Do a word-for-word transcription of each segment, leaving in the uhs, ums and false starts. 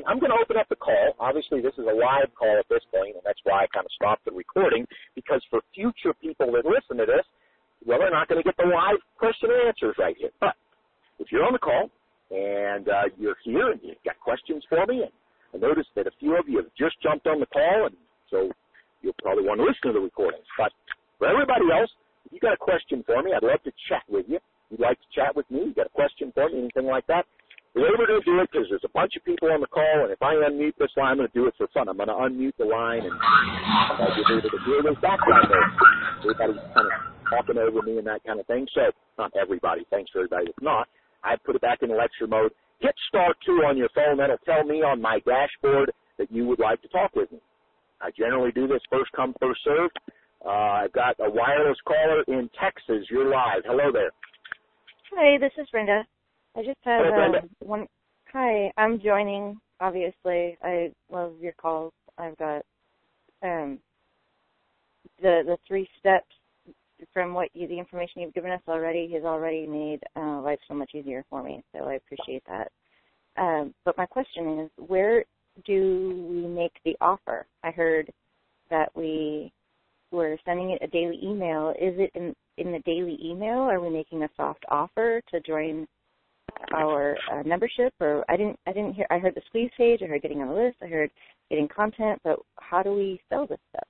I'm going to open up the call. Obviously, this is a live call at this point, and that's why I kind of stopped the recording, because for future people that listen to this, well, they're not going to get the live question and answers right here. But if you're on the call and uh, you're here and you've got questions for me, and I noticed that a few of you have just jumped on the call, and so you'll probably want to listen to the recordings. But for everybody else, if you've got a question for me, I'd love to chat with you. If you'd like to chat with me, you've got a question for me, anything like that, the way we're going to do it, because there's a bunch of people on the call, and if I unmute this line, I'm going to do it for fun. I'm going to unmute the line, and I'll be able to hear those background noise. Everybody's kind of talking over me and that kind of thing. So, not everybody. Thanks for everybody that's not. I put it back in lecture mode. Hit star two on your phone. That'll tell me on my dashboard that you would like to talk with me. I generally do this first come, first served. Uh, I've got a wireless caller in Texas. You're live. Hello there. Hi, this is Brenda. I just had Hello, uh, one. Hi, I'm joining. Obviously, I love your calls. I've got um, the the three steps from what you, the information you've given us already has already made uh, life so much easier for me. So I appreciate that. Um, but my question is, where do we make the offer? I heard that we were sending it a daily email. Is it in in the daily email? Are we making a soft offer to join our uh, membership? Or I didn't I didn't hear. I heard the squeeze page. I heard getting on the list. I heard getting content. But how do we sell this stuff?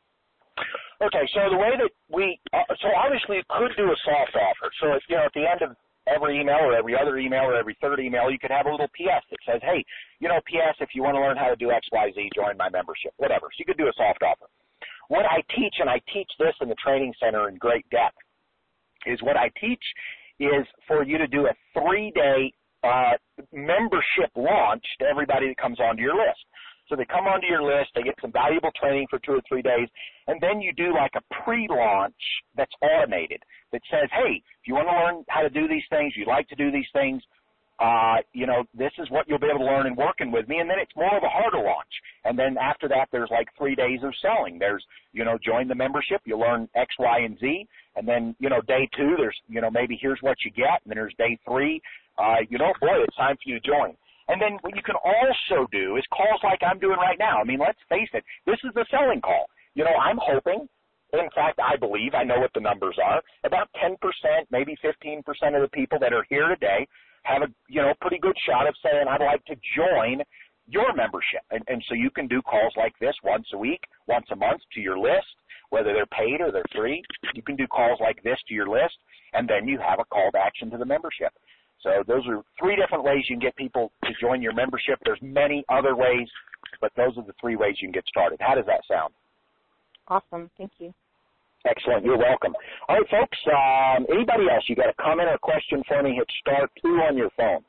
Okay, so the way that we uh, so obviously you could do a soft offer. So if you know at the end of every email or every other email or every third email, you could have a little P S that says, hey, you know, P S, if you want to learn how to do X, Y, Z, join my membership, whatever. So you could do a soft offer. What I teach, and I teach this in the training center in great depth, is what I teach is for you to do a three-day uh, membership launch to everybody that comes onto your list. So they come onto your list, they get some valuable training for two or three days, and then you do like a pre-launch that's automated that says, hey, if you want to learn how to do these things, you like to do these things, uh, you know, this is what you'll be able to learn in working with me, and then it's more of a harder launch. And then after that, there's like three days of selling. There's, you know, join the membership, you learn X, Y, and Z, and then, you know, day two, there's, you know, maybe here's what you get, and then there's day three, uh, you know, boy, it's time for you to join. And then what you can also do is calls like I'm doing right now. I mean, let's face it, this is the selling call. You know, I'm hoping, in fact, I believe, I know what the numbers are, about ten percent, maybe fifteen percent of the people that are here today have a, you know, pretty good shot of saying, I'd like to join your membership. And, and so you can do calls like this once a week, once a month to your list, whether they're paid or they're free. You can do calls like this to your list, and then you have a call to action to the membership. So those are three different ways you can get people to join your membership. There's many other ways, but those are the three ways you can get started. How does that sound? Awesome. Thank you. Excellent. You're welcome. All right, folks, um, anybody else, you got a comment or question for me, hit star two on your phone.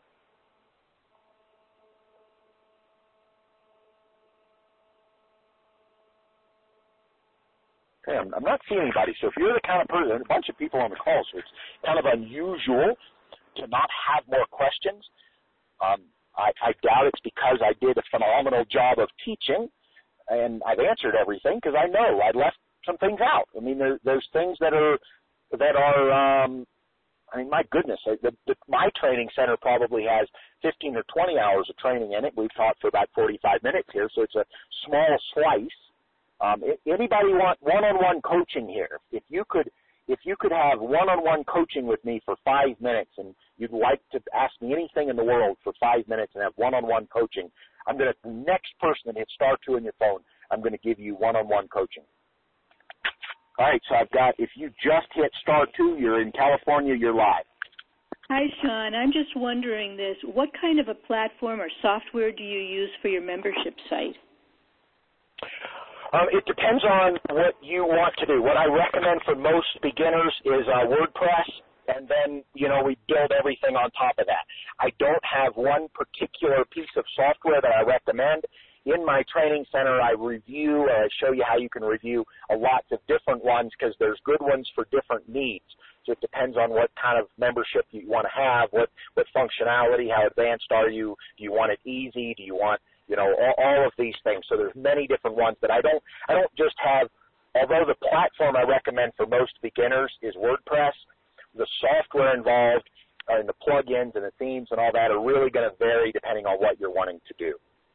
Okay, I'm, I'm not seeing anybody. So if you're the kind of person, there's a bunch of people on the call, so it's kind of unusual to not have more questions. Um, I, I doubt it's because I did a phenomenal job of teaching and I've answered everything, because I know I left some things out. I mean, there, there's things that are, that are um, I mean, my goodness, the, the, my training center probably has fifteen or twenty hours of training in it. We've taught for about forty-five minutes here, so it's a small slice. Um, anybody want one-on-one coaching here? If you could If you could have one-on-one coaching with me for five minutes and you'd like to ask me anything in the world for five minutes and have one-on-one coaching, I'm going to, the next person that hits star two on your phone, I'm going to give you one-on-one coaching. All right, so I've got, if you just hit star two, you're in California, you're live. Hi, Sean. I'm just wondering this. What kind of a platform or software do you use for your membership site? Um, it depends on what you want to do. What I recommend for most beginners is uh, WordPress, and then, you know, we build everything on top of that. I don't have one particular piece of software that I recommend. In my training center, I review, uh, I show you how you can review a lot of different ones, because there's good ones for different needs. So it depends on what kind of membership you want to have, what, what functionality, how advanced are you, do you want it easy, do you want, you know, all, all of these things. So there's many different ones, but I don't, I don't just have, although the platform I recommend for most beginners is WordPress, the software involved uh, and the plugins and the themes and all that are really going to vary depending on what you're wanting to do.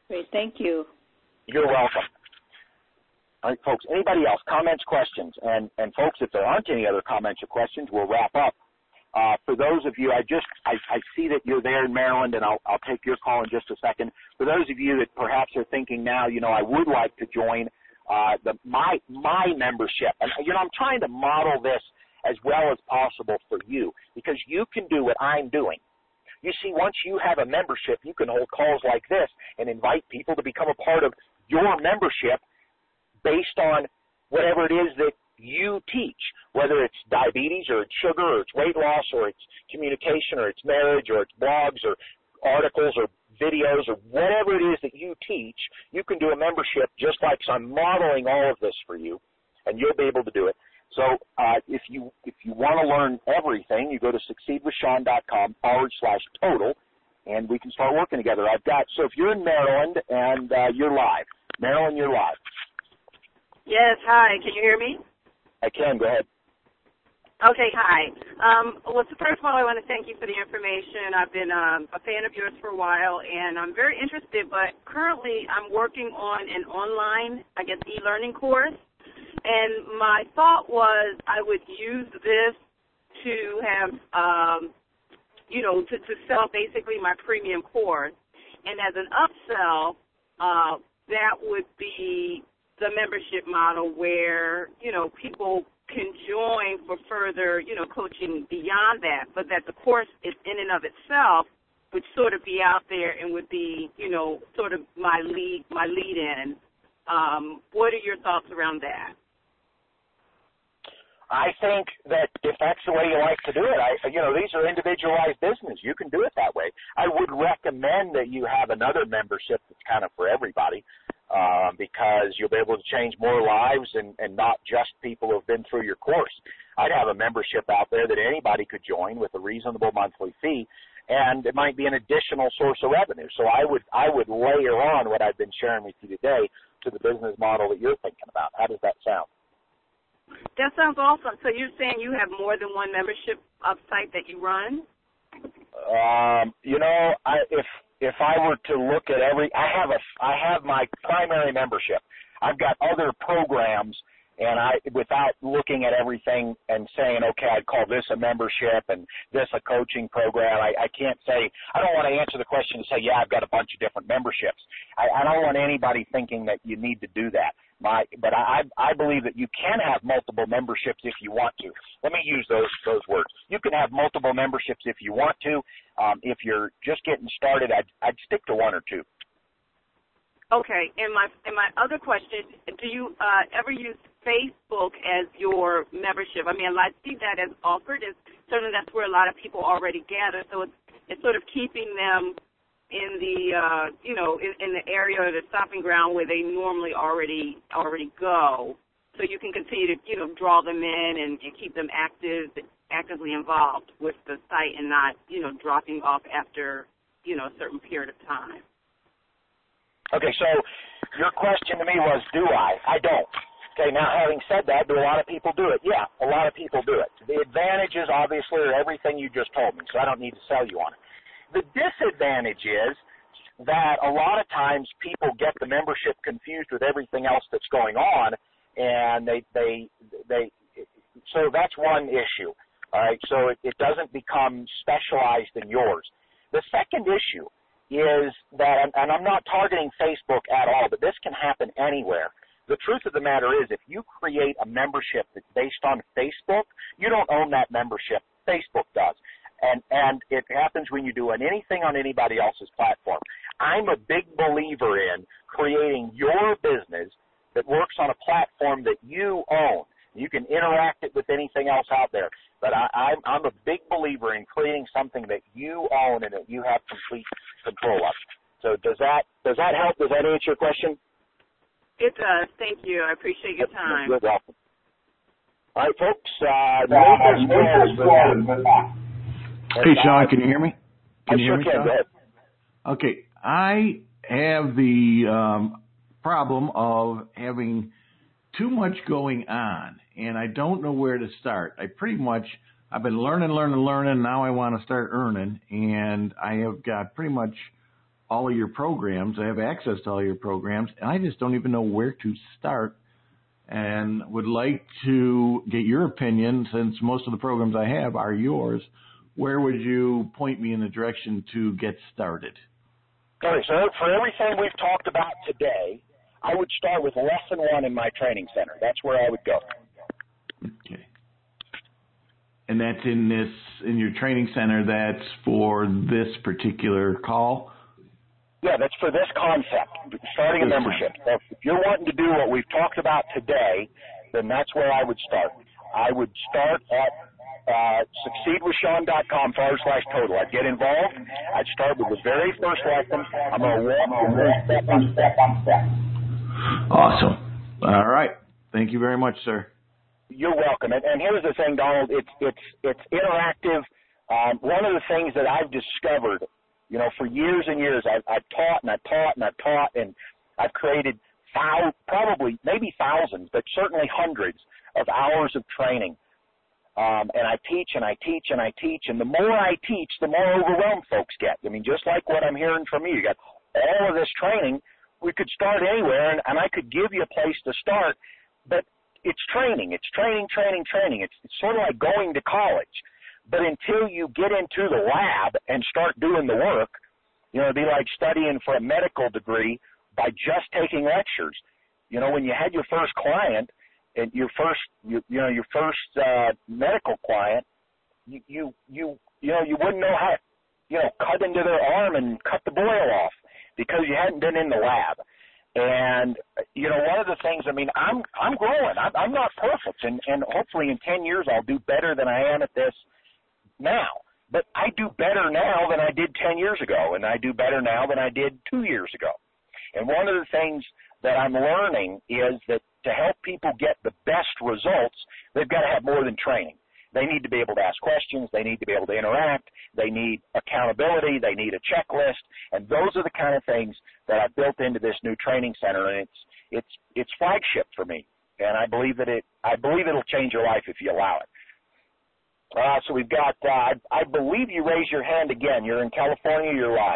Great. Thank you. You're welcome. All right, folks, anybody else, comments, questions? And, and folks, if there aren't any other comments or questions, we'll wrap up. Uh, for those of you, I just, I, I see that you're there in Maryland, and I'll, I'll take your call in just a second. For those of you that perhaps are thinking now, you know, I would like to join uh, the my my membership. And, you know, I'm trying to model this as well as possible for you, because you can do what I'm doing. You see, once you have a membership, you can hold calls like this and invite people to become a part of your membership based on whatever it is that you teach, whether it's diabetes or it's sugar or it's weight loss or it's communication or it's marriage or it's blogs or articles or videos or whatever it is that you teach. You can do a membership just like so I'm modeling all of this for you, and you'll be able to do it. So uh, if you if you want to learn everything, you go to succeedwithsean.com forward slash total, and we can start working together. I've got, so if you're in Maryland and uh, you're live, Maryland, you're live. Yes, hi. Can you hear me? I can. Go ahead. Okay, hi. Um, well, so first of all, I want to thank you for the information. I've been um, a fan of yours for a while, and I'm very interested, but currently I'm working on an online, I guess, e-learning course. And my thought was I would use this to have, um, you know, to, to sell basically my premium course. And as an upsell, uh, that would be the membership model where, you know, people can join for further, you know, coaching beyond that, but that the course is in and of itself would sort of be out there and would be, you know, sort of my lead, my lead in. Um, what are your thoughts around that? I think that if that's the way you like to do it, I, you know, these are individualized business. You can do it that way. I would recommend that you have another membership that's kind of for everybody, um, because you'll be able to change more lives and, and not just people who have been through your course. I'd have a membership out there that anybody could join with a reasonable monthly fee, and it might be an additional source of revenue. So I would I would layer on what I've been sharing with you today to the business model that you're thinking about. How does that sound? That sounds awesome. So you're saying you have more than one membership uh, site that you run? Um, you know, I, if if I were to look at every, I have a I have my primary membership. I've got other programs, and I without looking at everything and saying, okay, I'd call this a membership and this a coaching program. I, I can't say, I don't want to answer the question and say, yeah, I've got a bunch of different memberships. I, I don't want anybody thinking that you need to do that. My, but I, I believe that you can have multiple memberships if you want to. Let me use those those words. You can have multiple memberships if you want to. Um, if you're just getting started, I'd, I'd stick to one or two. Okay. And my and my other question: do you uh, ever use Facebook as your membership? I mean, I see that as offered. Is certainly that's where a lot of people already gather. So it's it's sort of keeping them in the, uh, you know, in, in the area or the stopping ground where they normally already already go. So you can continue to, you know, draw them in and, and keep them active, actively involved with the site and not, you know, dropping off after, you know, a certain period of time. Okay, so your question to me was, do I? I don't. Okay, now having said that, do a lot of people do it? Yeah, a lot of people do it. The advantages, obviously, are everything you just told me, so I don't need to sell you on it. The disadvantage is that a lot of times people get the membership confused with everything else that's going on, and they they they. So that's one issue. All right, so it, it doesn't become specialized in yours. The second issue is that, and I'm not targeting Facebook at all, but this can happen anywhere. The truth of the matter is, if you create a membership that's based on Facebook, you don't own that membership. Facebook does. And and it happens when you do anything on anybody else's platform. I'm a big believer in creating your business that works on a platform that you own. You can interact it with anything else out there. But I, I'm, I'm a big believer in creating something that you own and that you have complete control of. So does that does that help? Does that answer your question? It does. Thank you. I appreciate your time. You're welcome. All right, folks. Uh, uh, Hey, Sean, can you hear me? Can you hear me, Sean? Go ahead. Okay, I have the um, problem of having too much going on, and I don't know where to start. I pretty much, I've been learning, learning, learning. Now I want to start earning, and I have got pretty much all of your programs. I have access to all your programs, and I just don't even know where to start, and would like to get your opinion, since most of the programs I have are yours. Where would you point me in the direction to get started? Okay, so for everything we've talked about today, I would start with lesson one in my training center. That's where I would go. Okay. And that's in this, in your training center, that's for this particular call? Yeah, that's for this concept, starting a membership. So if you're wanting to do what we've talked about today, then that's where I would start. I would start at uh, succeedwithsean.com forward slash total. I'd get involved. I'd start with the very first lesson. I'm going to walk you through step by step by step. Awesome. All right. Thank you very much, sir. You're welcome. And, and here's the thing, Donald. It's it's it's interactive. Um, one of the things that I've discovered, you know, for years and years, I've, I've taught and I've taught and I've taught, and I've created thou- probably maybe thousands, but certainly hundreds of hours of training. Um, and I teach and I teach and I teach, and the more I teach, the more overwhelmed folks get. I mean, just like what I'm hearing from you, you got all of this training. We could start anywhere, and, and I could give you a place to start, but it's training. It's training, training, training. It's, it's sort of like going to college. But until you get into the lab and start doing the work, you know, it'd be like studying for a medical degree by just taking lectures. You know, when you had your first client, and your first, you, you know, your first uh, medical client, you, you, you, you know, you wouldn't know how, you know, cut into their arm and cut the boil off because you hadn't been in the lab. And, you know, one of the things, I mean, I'm I'm growing. I'm, I'm not perfect, and, and hopefully in ten years I'll do better than I am at this now. But I do better now than I did ten years ago, and I do better now than I did two years ago. And one of the things that I'm learning is that to help people get the best results, they've got to have more than training. They need to be able to ask questions. They need to be able to interact. They need accountability. They need a checklist. And those are the kind of things that I've built into this new training center, and it's it's it's flagship for me. And I believe that it I believe it'll change your life if you allow it. Uh, so we've got uh, I, I believe you raised your hand again. You're in California. You're live.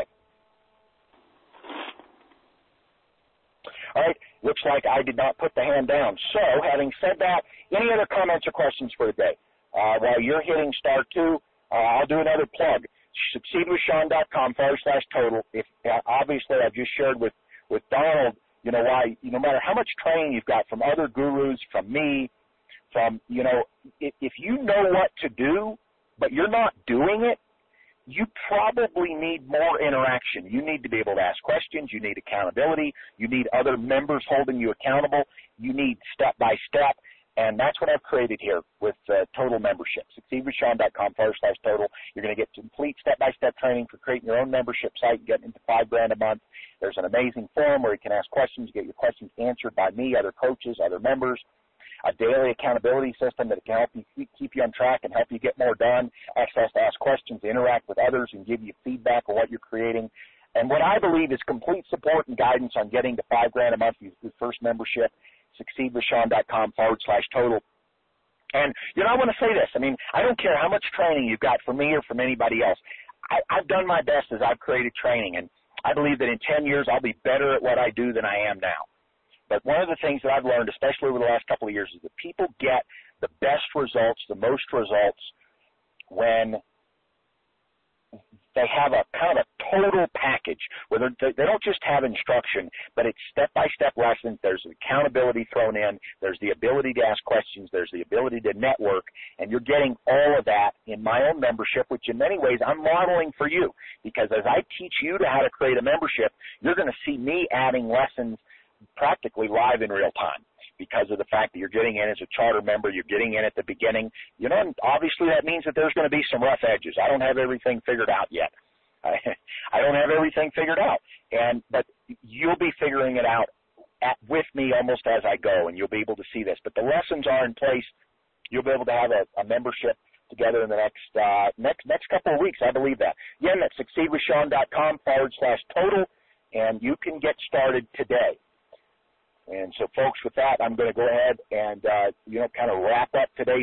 All right. Looks like I did not put the hand down. So, having said that, any other comments or questions for today? Uh, while you're hitting star two, uh, I'll do another plug. succeedwithsean.com forward slash total. If uh, obviously I've just shared with, with Donald, you know, why, no matter how much training you've got from other gurus, from me, from, you know, if, if you know what to do, but you're not doing it, you probably need more interaction. You need to be able to ask questions. You need accountability. You need other members holding you accountable. You need step-by-step. And that's what I've created here with uh, Total Membership. succeedwithsean.com forward slash total. You're going to get complete step-by-step training for creating your own membership site, getting into five grand a month. There's an amazing forum where you can ask questions, get your questions answered by me, other coaches, other members. A daily accountability system that can help you keep you on track and help you get more done, access to ask questions, interact with others, and give you feedback on what you're creating. And what I believe is complete support and guidance on getting to five grand a month, your first membership, succeedwithsean.com forward slash total. And, you know, I want to say this. I mean, I don't care how much training you've got from me or from anybody else. I, I've done my best as I've created training, and I believe that in ten years I'll be better at what I do than I am now. But one of the things that I've learned, especially over the last couple of years, is that people get the best results, the most results, when they have a kind of a total package where they don't just have instruction, but it's step-by-step lessons. There's accountability thrown in. There's the ability to ask questions. There's the ability to network. And you're getting all of that in my own membership, which in many ways I'm modeling for you. Because as I teach you to how to create a membership, you're going to see me adding lessons practically live in real time because of the fact that you're getting in as a charter member, you're getting in at the beginning. You know, and obviously that means that there's going to be some rough edges. I don't have everything figured out yet. I, I don't have everything figured out, and but you'll be figuring it out at, with me almost as I go, and you'll be able to see this. But the lessons are in place. You'll be able to have a, a membership together in the next uh, next next couple of weeks. I believe that. Again, that's succeedwithsean.com forward slash total, and you can get started today. And so, folks, with that, I'm going to go ahead and, uh, you know, kind of wrap up today's